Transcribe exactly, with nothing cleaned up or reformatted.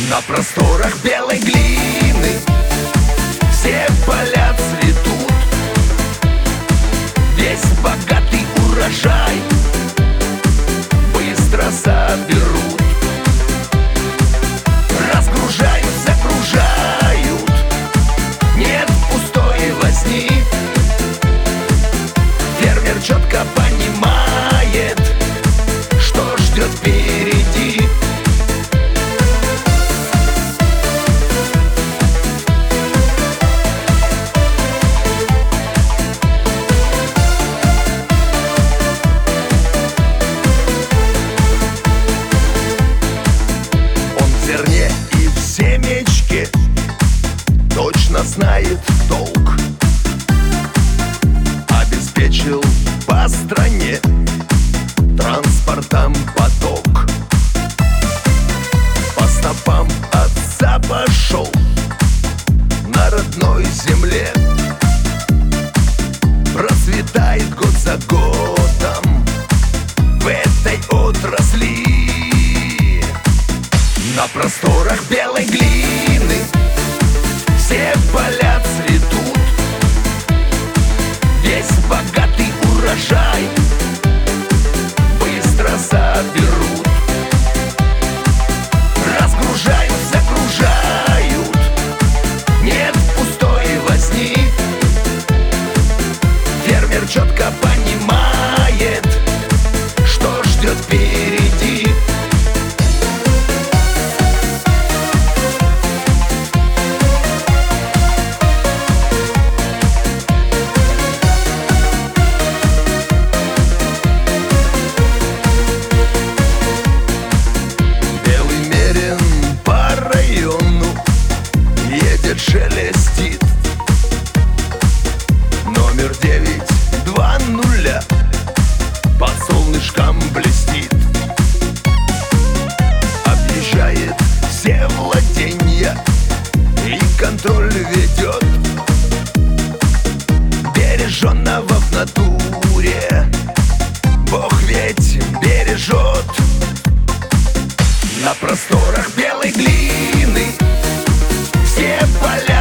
На просторах белой глины все поля цветут, весь богатый урожай быстро соберут. Разгружают, загружают, нет пустой возни. Фермер четко понимает, что ждет впереди. И в семечке точно знает толк. Обеспечил по стране транспортом поток. По стопам отца пошел на родной земле. Процветает год за годом в этой отрасли. На просторах белой глины все поля цветут, весь богатый урожай быстро соберут. Разгружают, загружают, нет пустой возни. Фермер четко понимает, что ждет впереди. Шелестит номер девять два нуля, под солнышком блестит. Объезжает все владения и контроль ведет. Береженного в натуре Бог ведь бережет. На просторах белой глины все поля